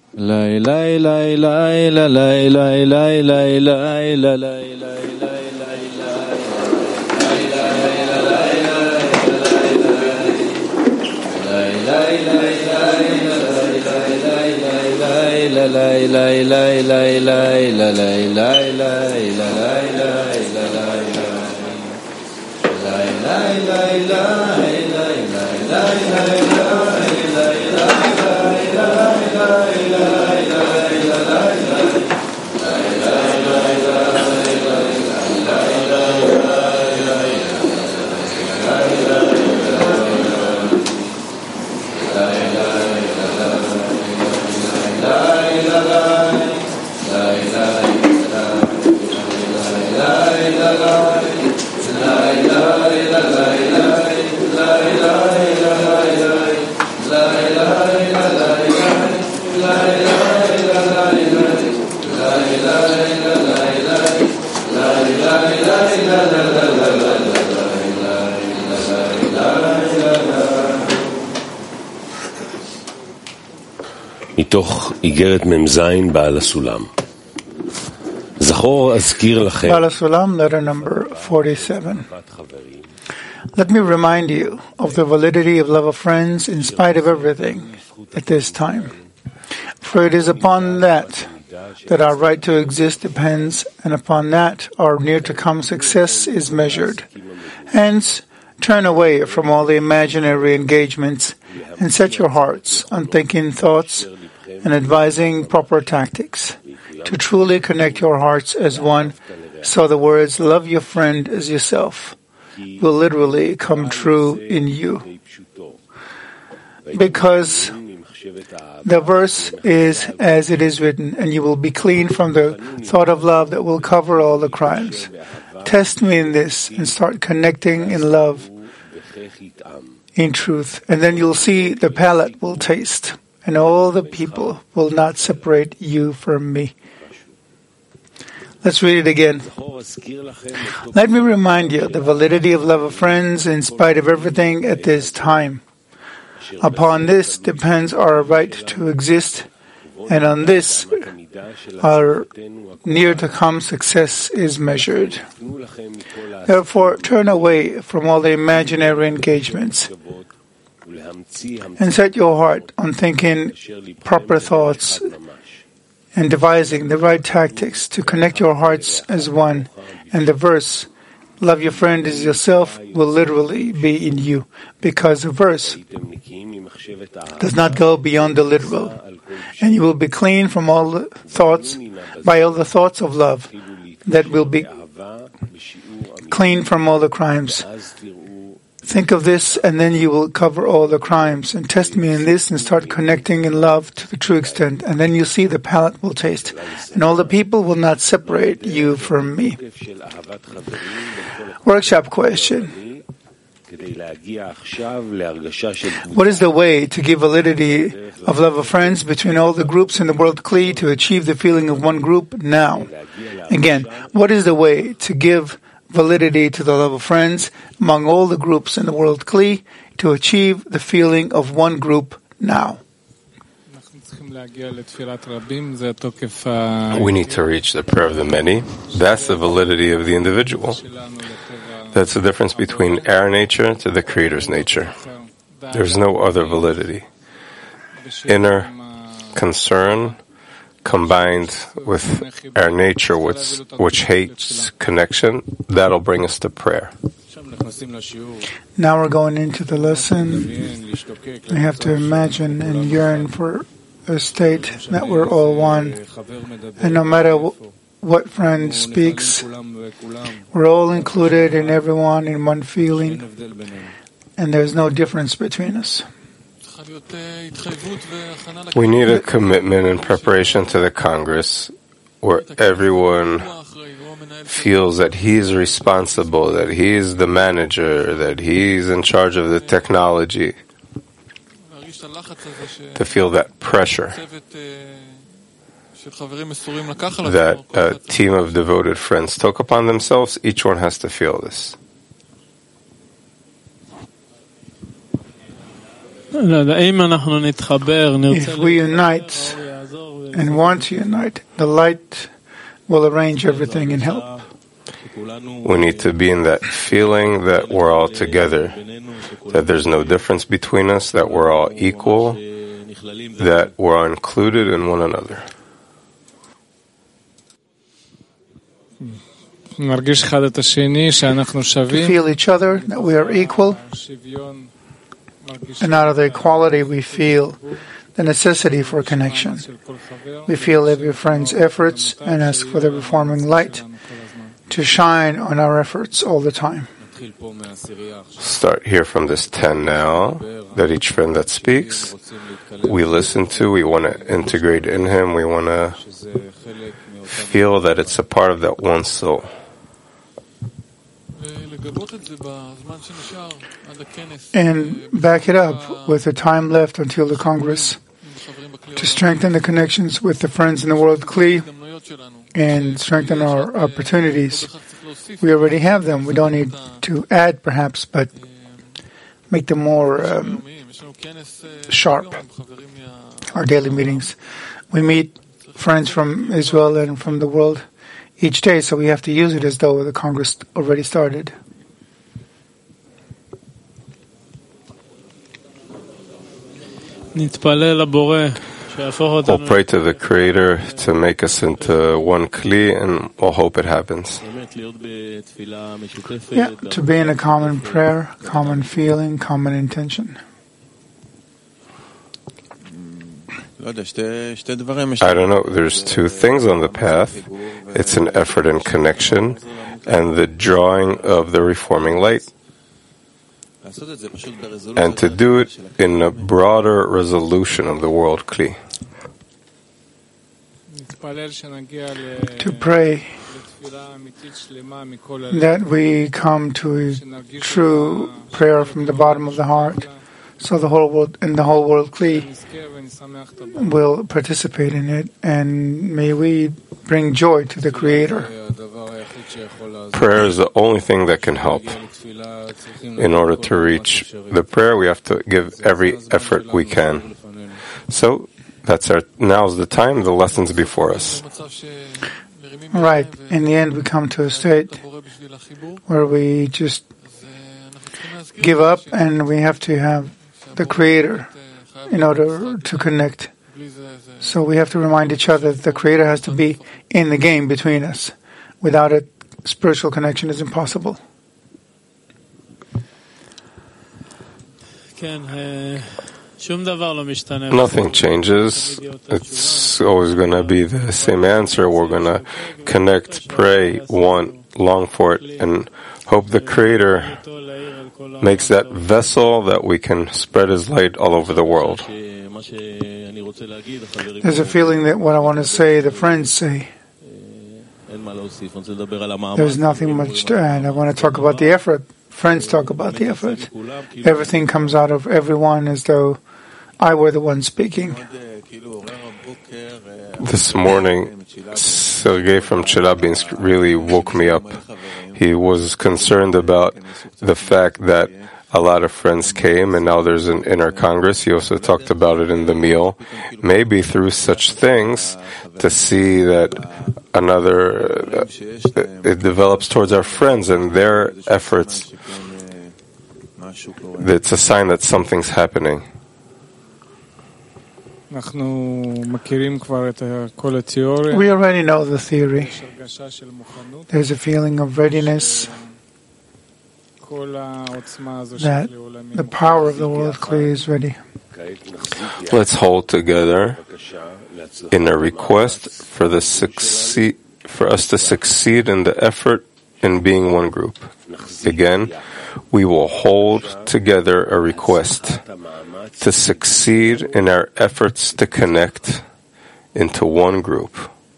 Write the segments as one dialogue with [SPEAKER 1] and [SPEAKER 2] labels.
[SPEAKER 1] מתוך איגרת מ"ז בעל הסולם. זכור אזכיר לכם.
[SPEAKER 2] בעל הסולם, letter number 47. Let me remind you of the validity of love of friends in spite of everything at this time. For it is upon that our right to exist depends, and upon that our near-to-come success is measured. Hence, turn away from all the imaginary engagements and set your hearts on thinking thoughts and advising proper tactics to truly connect your hearts as one, so the words, love your friend as yourself, will literally come true in you. Because the verse is as it is written, and you will be clean from the thought of love that will cover all the crimes. Test me in this and start connecting in love, in truth, and then you'll see the palate will taste, and all the people will not separate you from me. Let's read it again. Let me remind you of the validity of love of friends in spite of everything at this time. Upon this depends our right to exist, and on this our near-to-come success is measured. Therefore, turn away from all the imaginary engagements and set your heart on thinking proper thoughts and devising the right tactics to connect your hearts as one. And the verse, love your friend as yourself, will literally be in you, because the verse does not go beyond the literal. And you will be clean from all the thoughts, by all the thoughts of love, that will be clean from all the crimes. Think of this, and then you will cover all the crimes. And test me in this, and start connecting in love to the true extent. And then you see the palate will taste, and all the people will not separate you from me. Workshop question. What is the way to give validity of love of friends between all the groups in the world Kli to achieve the feeling of one group now? Again, what is the way to give validity to the love of friends among all the groups in the world Kli to achieve the feeling of one group now?
[SPEAKER 3] We need to reach the prayer of the many. That's the validity of the individual. That's the difference between our nature to the Creator's nature. There's no other validity. Inner concern combined with our nature, which hates connection, that'll bring us to prayer.
[SPEAKER 2] Now we're going into the lesson. We have to imagine and yearn for a state that we're all one. And no matter what friend speaks, we're all included in everyone in one feeling, and there's no difference between us.
[SPEAKER 3] We need a commitment in preparation to the Congress where everyone feels that he's responsible, that he's the manager, that he's in charge of the technology, to feel that pressure, that a team of devoted friends took upon themselves. Each one has to feel this.
[SPEAKER 2] If we unite and want to unite, the light will arrange everything and help.
[SPEAKER 3] We need to be in that feeling that we're all together, that there's no difference between us, that we're all equal, that we're all included in one another.
[SPEAKER 2] To feel each other, that we are equal, and out of the equality we feel the necessity for connection. We feel every friend's efforts and ask for the reforming light to shine on our efforts all the time.
[SPEAKER 3] Start here from this 10 now, that each friend that speaks, we listen to, we want to integrate in him, we want to feel that it's a part of that one soul.
[SPEAKER 2] And back it up with the time left until the Congress to strengthen the connections with the friends in the world Kli and strengthen our opportunities. We already have them. We don't need to add, perhaps, but make them more sharp. Our daily meetings. We meet friends from Israel and from the world each day, so we have to use it as though the Congress already started.
[SPEAKER 3] We'll pray to the Creator to make us into one Kli, and we'll hope it happens.
[SPEAKER 2] Yeah, to be in a common prayer, common feeling, common intention.
[SPEAKER 3] I don't know, there's two things on the path. It's an effort and connection, and the drawing of the reforming light. And to do it in a broader resolution of the world Kli.
[SPEAKER 2] To pray that we come to a true prayer from the bottom of the heart, so the whole world Kli will participate in it, and may we bring joy to the Creator.
[SPEAKER 3] Prayer is the only thing that can help. In order to reach the prayer, we have to give every effort we can. So now's the time, the lessons before us.
[SPEAKER 2] Right. In the end, we come to a state where we just give up, and we have to have the Creator in order to connect. So we have to remind each other that the Creator has to be in the game between us. Without it, spiritual connection is impossible.
[SPEAKER 3] Nothing changes. It's always going to be the same answer. We're going to connect, pray, want, long for it, and hope the Creator makes that vessel that we can spread His light all over the world.
[SPEAKER 2] There's a feeling that what I want to say, the friends say. There's nothing much to add. I want to talk about the effort. Friends talk about the effort. Everything comes out of everyone as though I were the one speaking.
[SPEAKER 3] This morning, Sergei from Chelyabinsk really woke me up. He was concerned about the fact that a lot of friends came, and now there's an inner Congress. He also talked about it in the meal. Maybe through such things, to see that it develops towards our friends and their efforts. It's a sign that something's happening.
[SPEAKER 2] We already know the theory. There's a feeling of readiness that the power of the world Kli is ready.
[SPEAKER 3] Let's hold together in a request for us to succeed in the effort in being one group. Again, we will hold together a request to succeed in our efforts to connect into one group.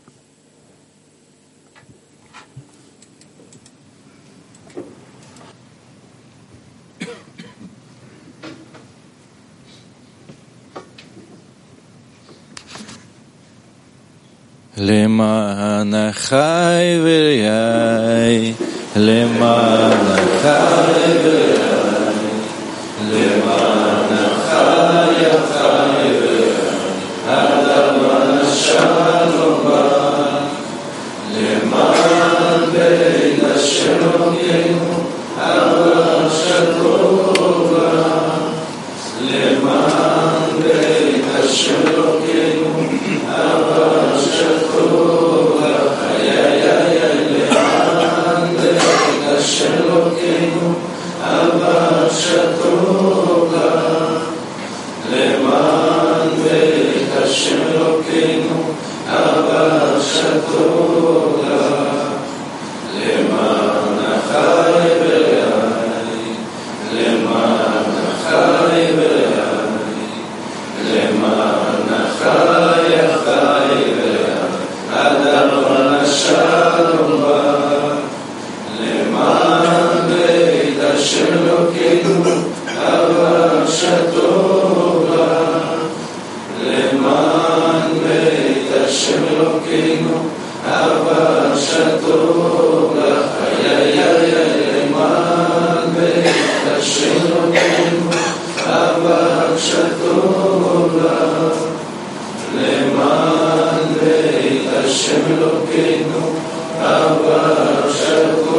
[SPEAKER 4] למען החי ויחי, למען החי ויחי, למען החי ויחי, עד המען
[SPEAKER 5] Hashem Elokeinu, Abba Shalom.